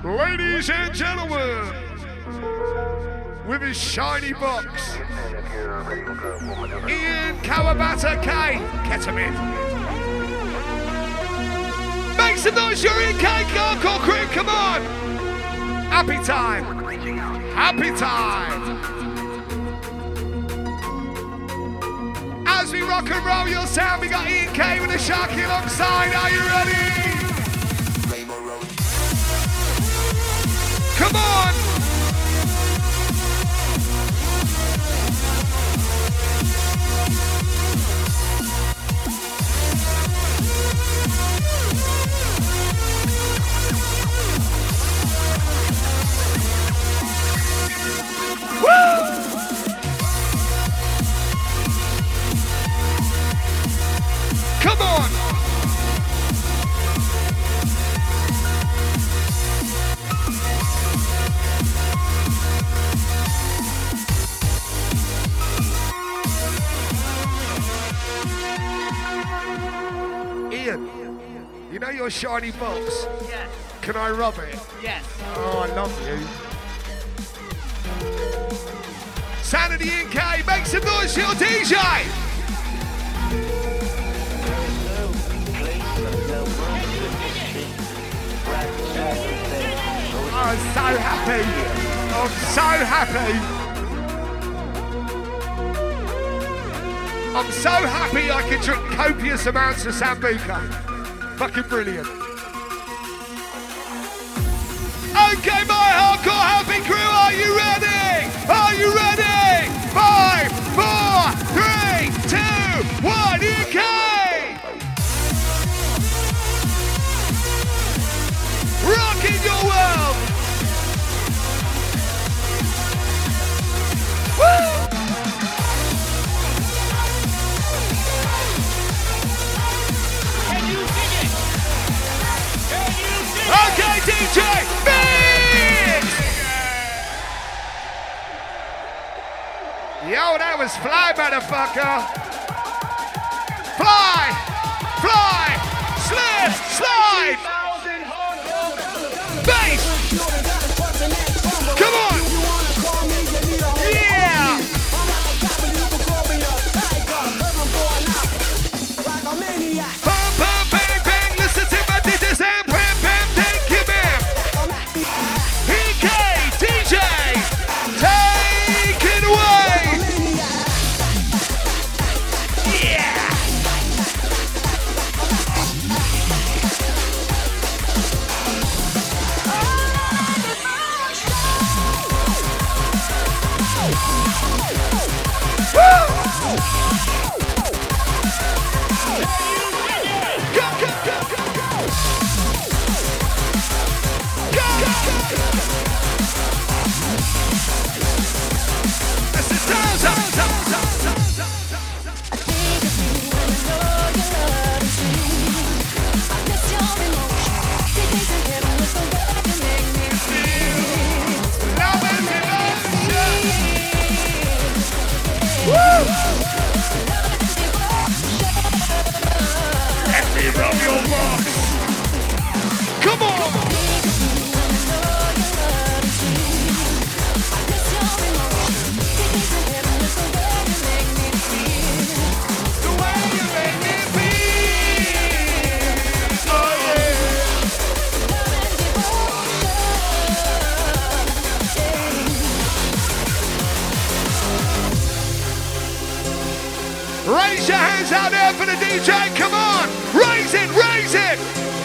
Ladies and gentlemen, with his shiny box, Ian Kawabata K. Get him in. Make some noise, you're Ian K. Hardcore crew, come on. Happy time. Happy time. As we rock and roll your sound, we got Ian K with a Sharky alongside. Are you ready? Come on! Woo! Come on! Ian, you know your shiny box? Yes. Can I rub it? Yes. Oh, I love you. Sanity Ian K, make some noise for your DJ! I'm so happy. I'm so happy. I'm so happy I can drink copious amounts of Sambuca. Fucking brilliant. Okay, my hardcore happy crew, are you ready? Are you ready? 5, 4, 3, 2, 1, EK! Rocking your world! Woo! Can you sing it? Can you sing it? Okay, DJ, mix! Yo, that was fly, motherfucker. Fly, fly, slip, slide. Bass. Come on. Yeah. Bum, bum, bang, bang. Listen to my DJs and bam, bam, thank you, ma'am. PK, DJ, take it away. Yeah. Come on! The way you make me feel. Oh yeah. Raise your hands out there for the DJ. Come on! Raise it! Raise it!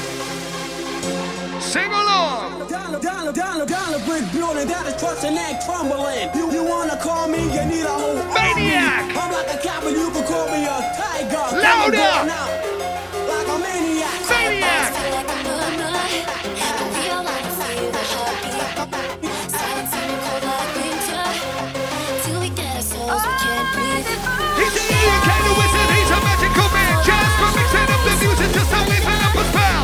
Sing along! Dollar brick building that is crushing and crumbling. You wanna call me, you need a whole Maniac! army. I'm like a cat, but you can call me a tiger. Louder! Like a maniac. Maniac! He's the Ian K, the wizard, he's a magical man. Just for mixing up the music, just how we fill up a spell.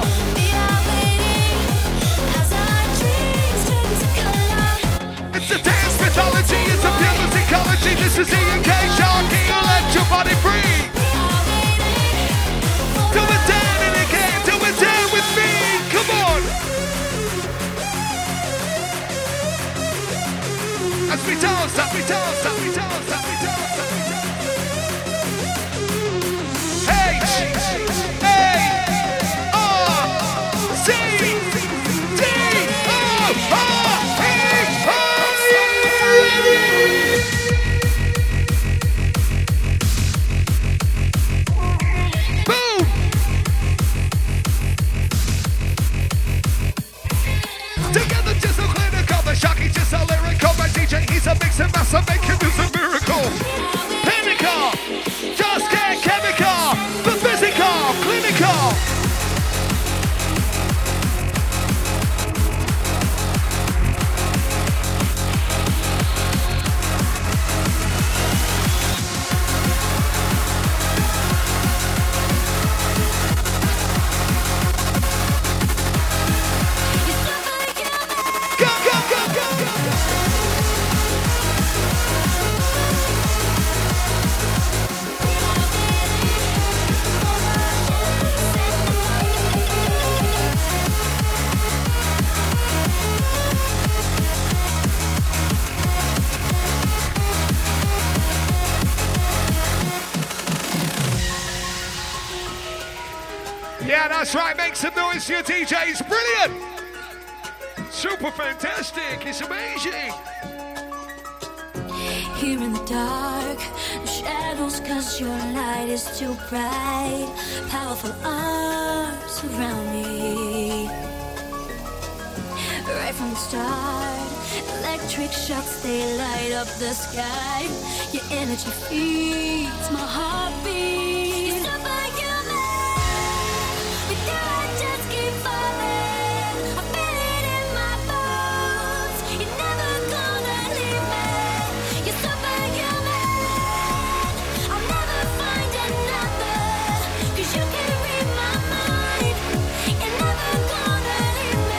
It's a dance mythology, it's a pure musicology. This is Ian K, Sharky, you'll let your body free. Do it down and again, do it down with me, come on. we dance, we dance, we dance, we dance. Together just a clinical, the shocking, just a lyrical. My DJ, he's a mix and master, making this a miracle. Pinnacle, just get chemical, the physical, clinical. Yeah, that's right. Make some noise for your DJs. Brilliant. Super fantastic. It's amazing. Here in the dark, the shadows, cause your light is too bright. Powerful arms around me. Right from the start, electric shocks, they light up the sky. Your energy feeds my heartbeat. You're superhuman. With you I just keep falling. I feel it in my bones. You're never gonna leave me. You're superhuman. I'll never find another. Cause you can read my mind. You're never gonna leave me.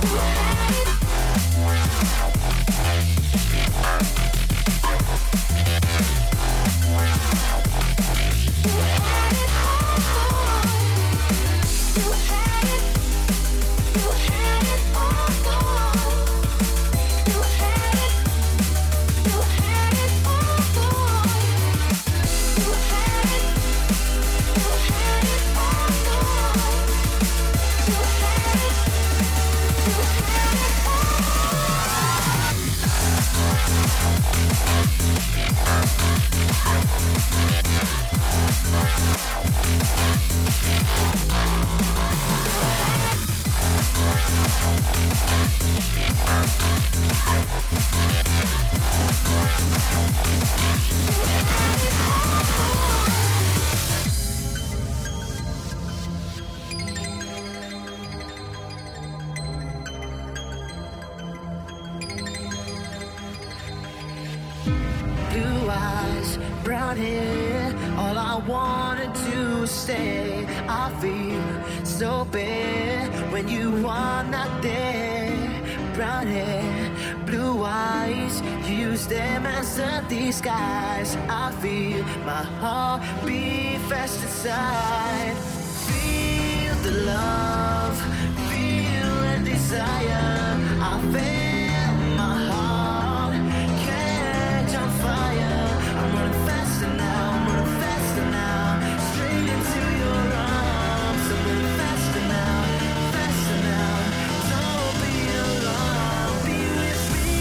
Blue eyes, brown hair, all I wanted to say. I feel so bad when you are not there. Brown hair, blue eyes, you use them as a disguise. I feel my heart beat fast inside. Feel the love, feel the desire. I feel my heart catch on fire. I'm running faster now, I'm running faster now. Straight into your arms. I'm running faster now, faster now. Don't be alone, be with me.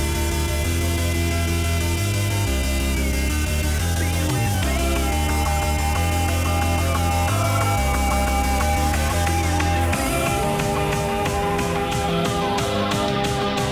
Be with me. Be with me.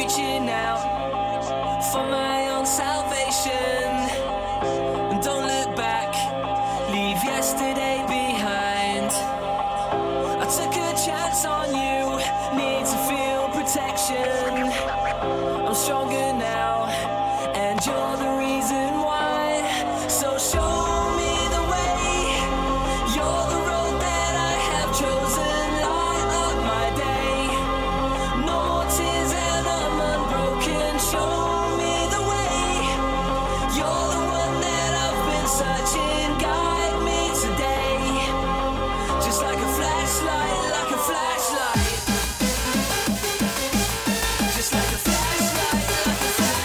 reaching out for my own salvation. And don't look back, leave yesterday behind. I took a chance on you, need to feel protection. I'm stronger now, and you're the reason why. So show me the way, you're the road that I have chosen. Light up my day, no more tears and I'm unbroken. Show me the way, you're the one that I've been searching. Guide me today, just like a flashlight, like a flashlight. Just like a flashlight, like a flashlight.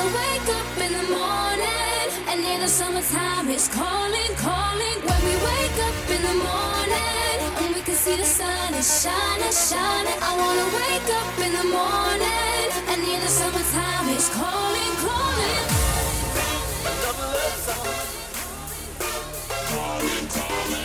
wanna wake up in the morning and hear the summertime is calling, calling. When we wake up in the morning and we can see the sun is shining, shining. I wanna wake up in the morning and hear the summertime is calling, calling. Calling, calling.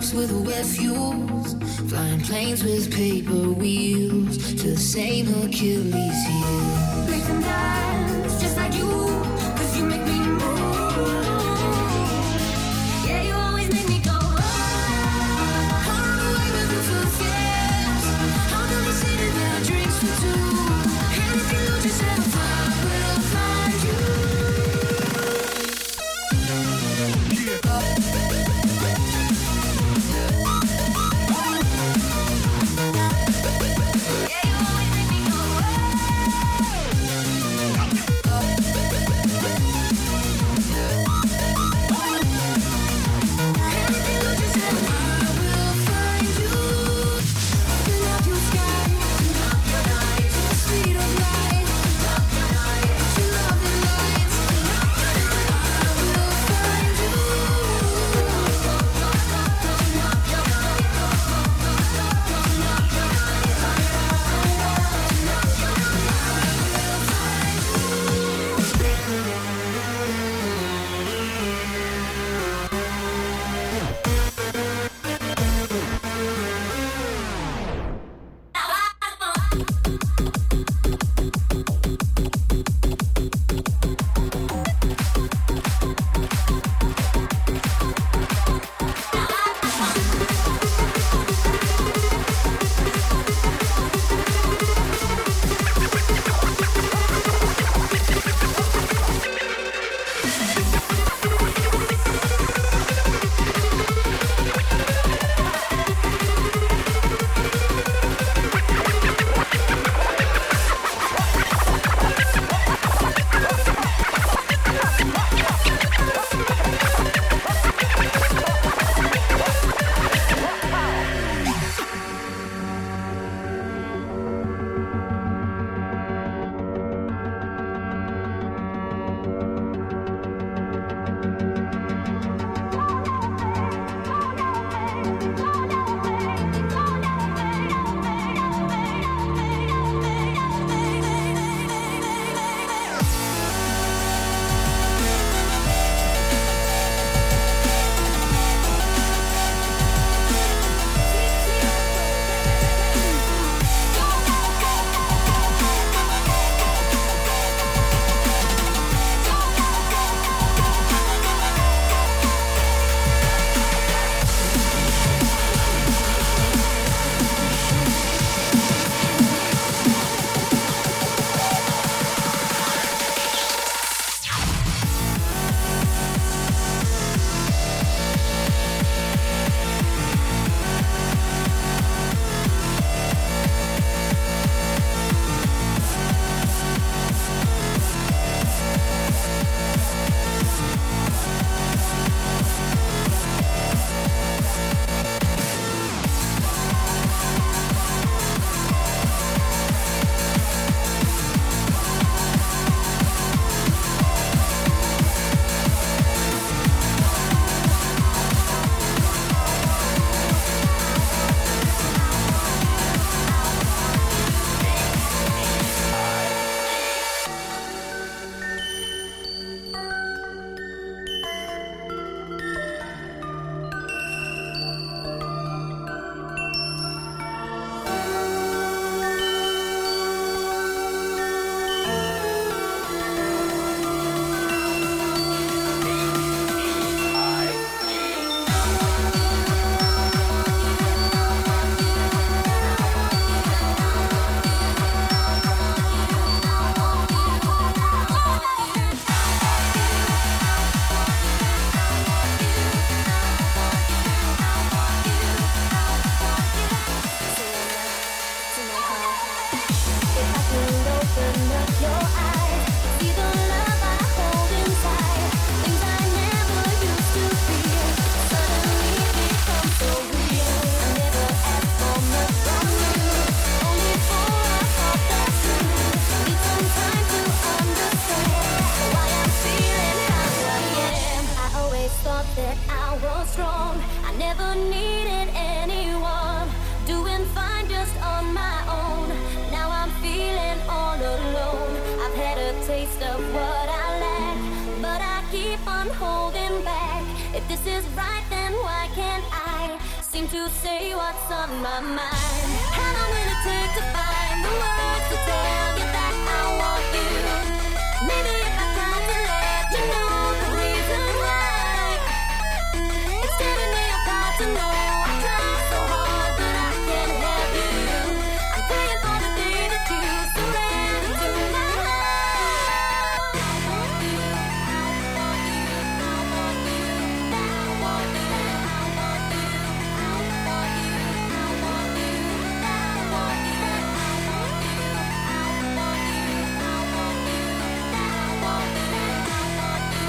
trucks with wet fuels, flying planes with paper wheels to the same Achilles heel. Make them dance just like you, 'cause you make me move. Yeah, you always make me go. On the way with the footsteps, how do they say that there are drinks for two? And if you lose yourself, I will find you. seem to say what's on my mind. How long will it take to find the words to tell you that I want you? Maybe if I try to let you know the reason why, it's tearing me apart to know I try so hard but I can't have you. I'm praying for the day that you surrender to my heart. I want you, I want you, I want you, I want you, I want you, I want you, I want you, I want you, I want you, I want you, I want you, I want you, I want you,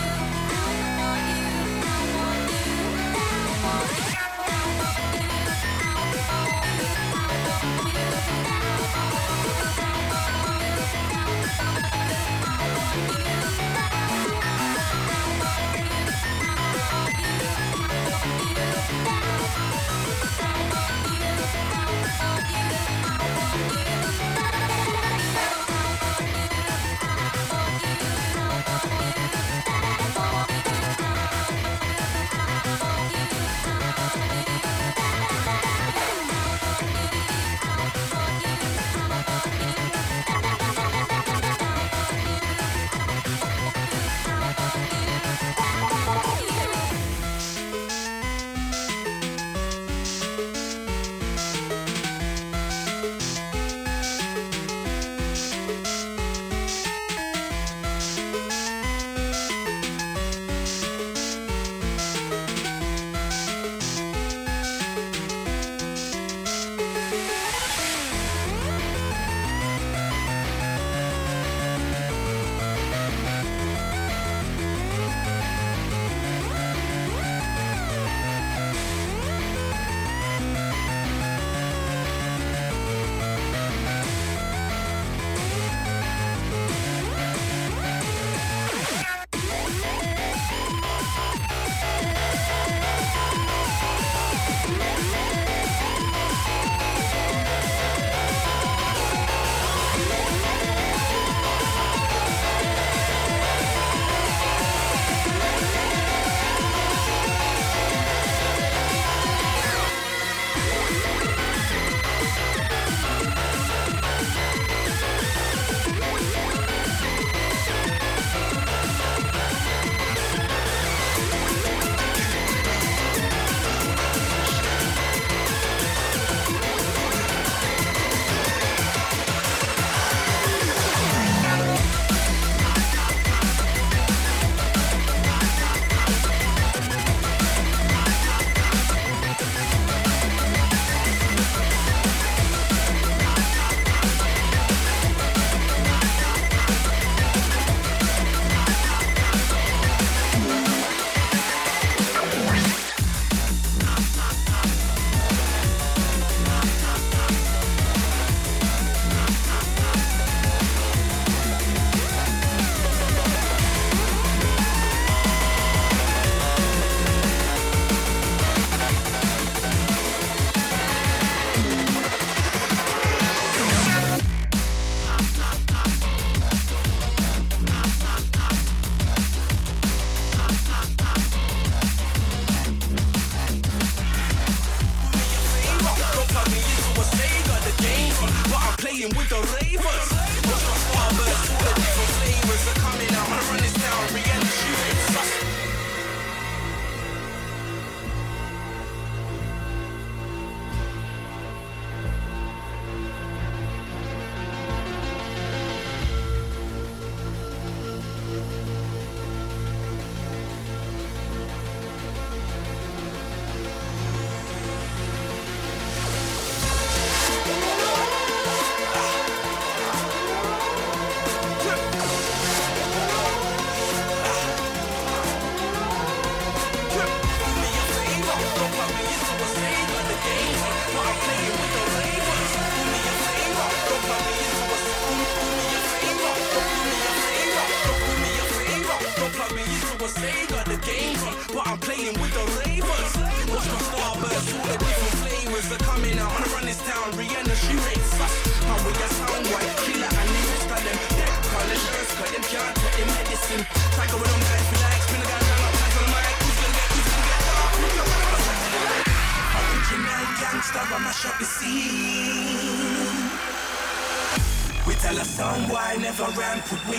rising star, I mash up the scene. We tell a song why never ramp with we.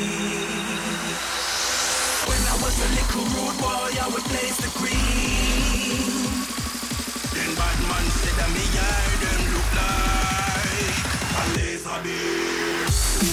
When I was a little rude boy, I would blaze the green. Then bad man said that me eye them look like a laser beam.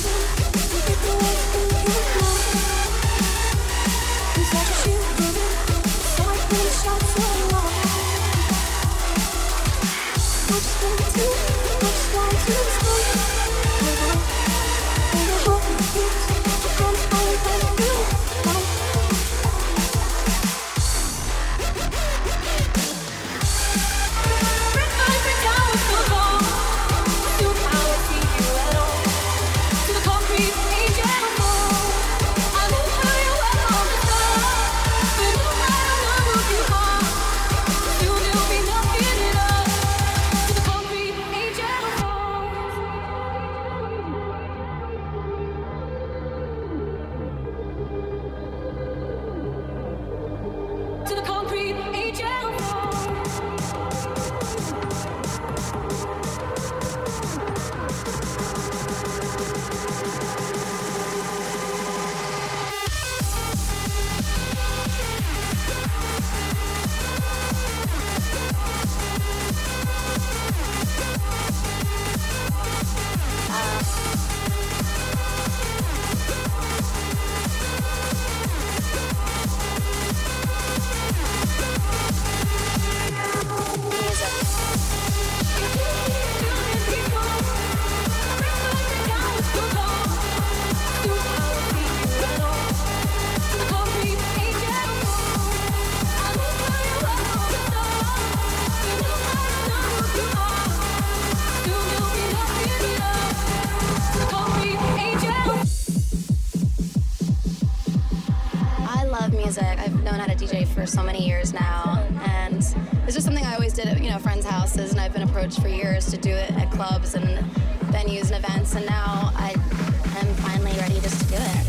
For so many years now, and it's just something I always did at friends' houses, and I've been approached for years to do it at clubs and venues and events, and now I am finally ready just to do it.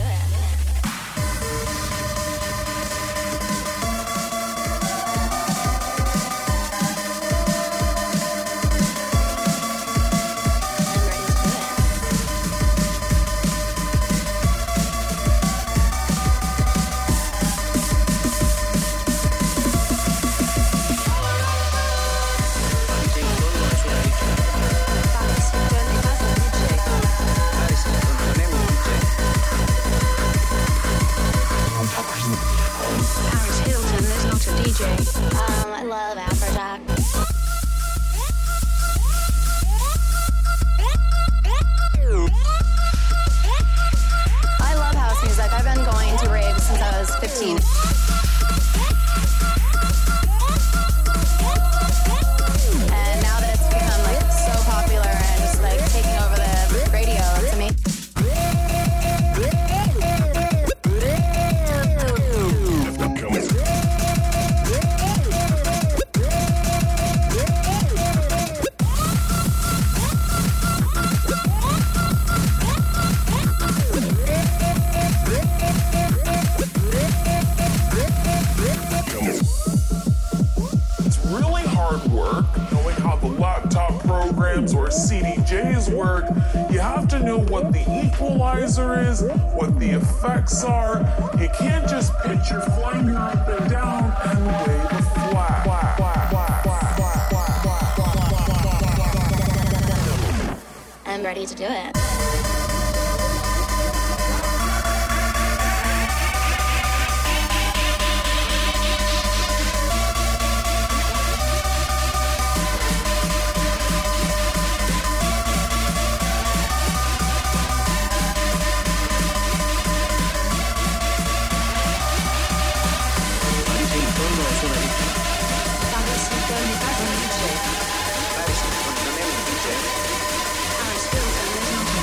I love Afrojack. I love house music. I've been going to raves since I was 15. And now that it's become so popular and just taking over the radio, to me. Or CDJs work, you have to know what the equalizer is, what the effects are. You can't just pitch your flanger up and down and wave a flag. I'm ready to do it. Paris Hilton,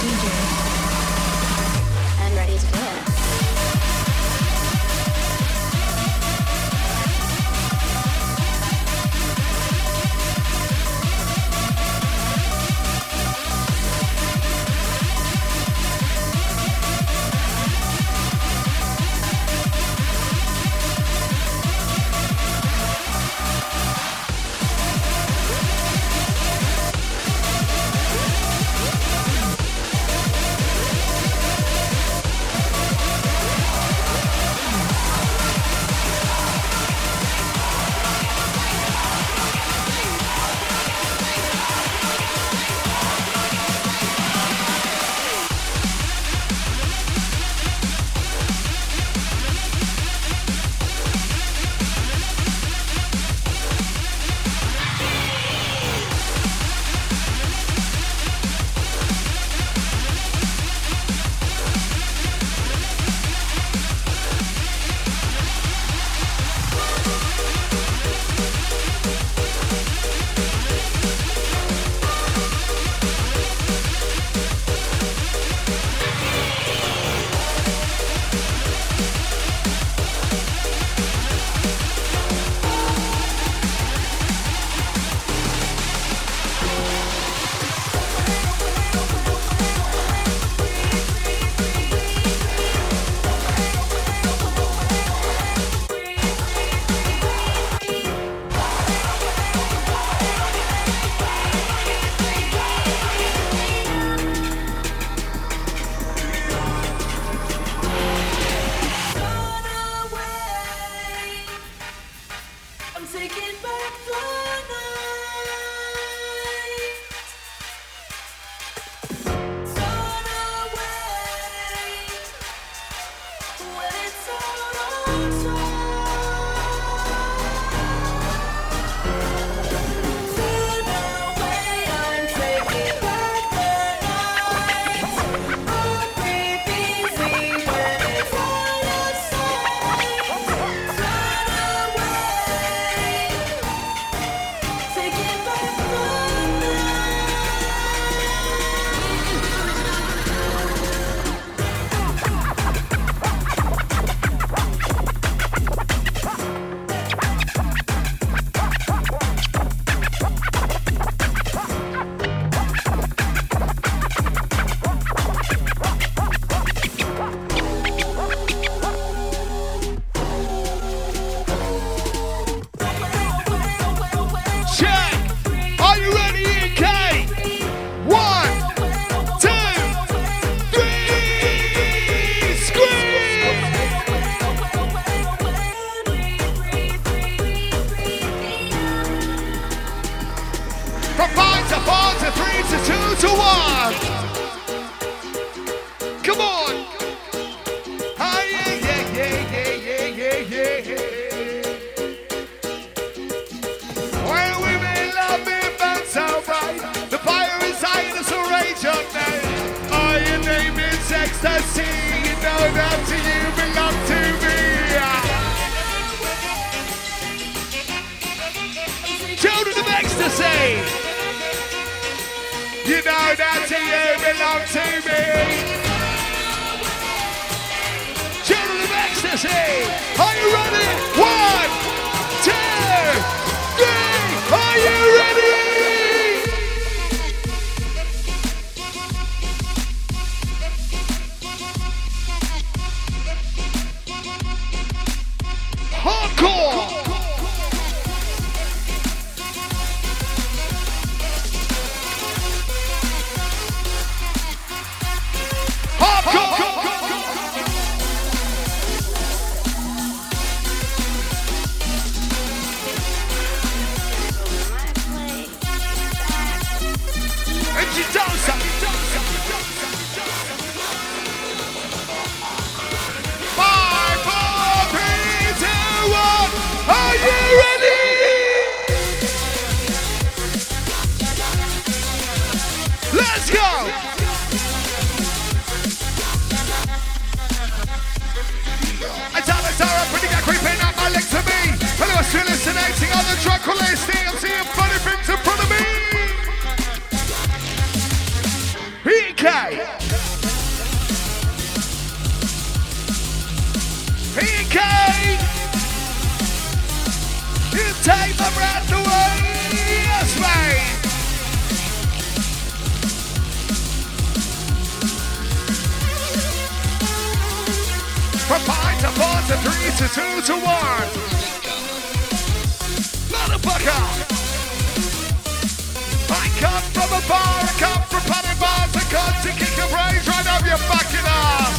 a 3 to 2 to 1. Come on. Ah, yeah, yeah, yeah, yeah, yeah, yeah, yeah. When women love me, but so right. The fire inside us will rage up now. Oh, your name is ecstasy. You know that to you belong to me. Children of ecstasy. You know that to you belong to me. Children of ecstasy. Are you ready? 1, 2, 3. Are you ready? Hardcore. Hallucinating on the track or listening, I'm seeing funny things in front of me. PK. PK. You take my breath away. Yes, mate. From 5 to 4 to 3 to 2 to 1. Motherfucker! I come from a bar, I come from putting bars, I come to kick your brains right up your fucking ass!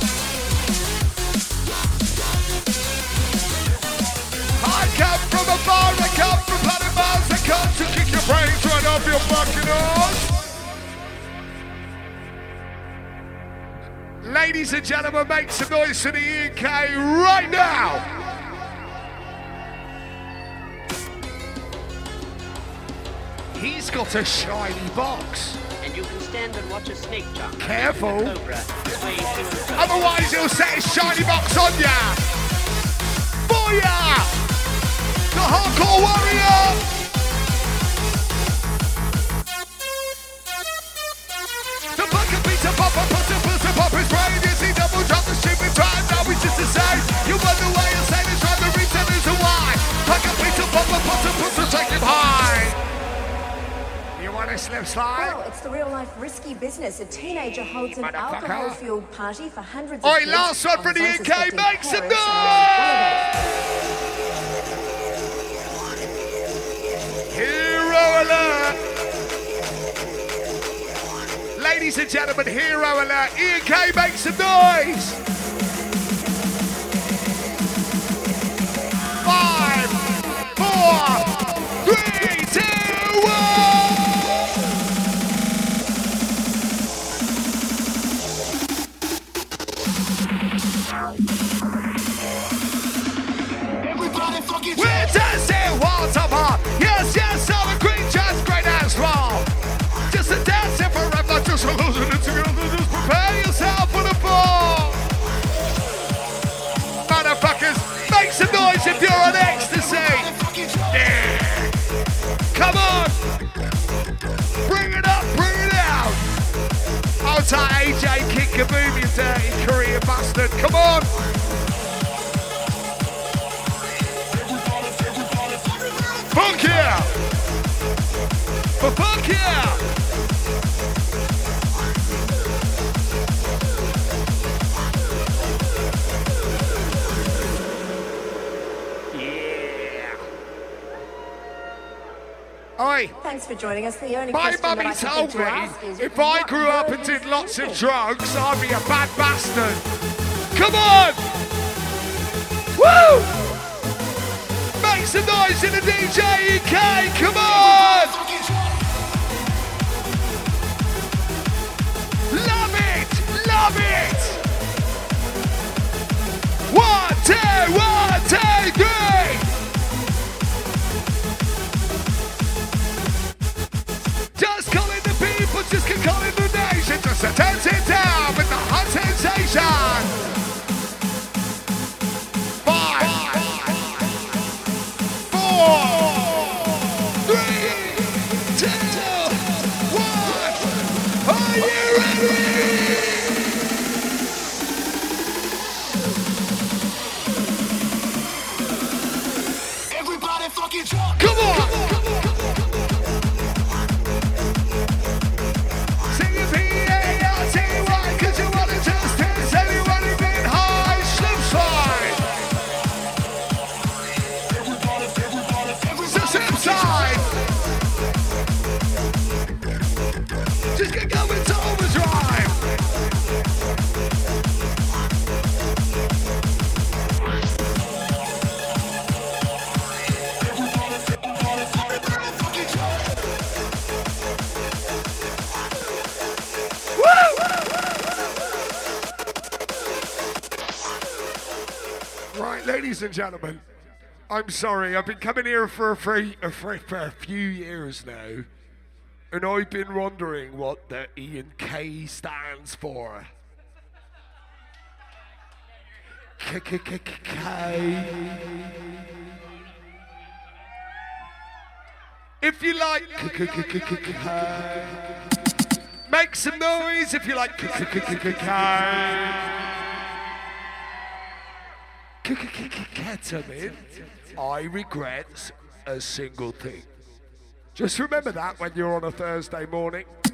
I come from a bar, I come from putting bars, I come to kick your brains right up your fucking ass! Ladies and gentlemen, make some noise for the UK right now! He's got a shiny box. And you can stand and watch a snake jump. Careful. Otherwise he'll set his shiny box on ya. Booyah! The hardcore warrior! The bucket beats a pop up, puts a pussy pop his brain. You see double drop the stupid time, now he's just the same. You wonder why you're saying it's trying to reach the reason why. Bucket beats a pop up, puts a pussy take him high. You want to slip slide? Well, it's the real-life risky business. A teenager holds an alcohol-fueled party for hundreds of Oi, kids. last one for the UK, make some noise! Hero alert! Ladies and gentlemen, hero alert! UK, make some noise! 5, 4, 3, 2, 1! We're dancing walls apart. Yes, yes, all the green just great as well. Just a dancing forever, just a losing it together. Just prepare yourself for the fall. Motherfuckers, make some noise if you're on ecstasy. Yeah. Come on. Bring it up, bring it out. I'll take AJ Kick Kaboom, you dirty Korean bastard. Come on. Fuck yeah! Fuck yeah! Yeah! Oi! Thanks for joining us. The only My question that mummy I can told think to me ask is, if I what grew up were and you did lots of thinking? drugs, I'd be a bad bastard. Come on! Woo! Make some noise in the DJ UK, come on! ladies and gentlemen, I'm sorry. I've been coming here for a few years now, and I've been wondering what the E and K stands for. K. If you like, make some noise. If you like, ketamine, I regret a single thing. Just remember that when you're on a Thursday morning.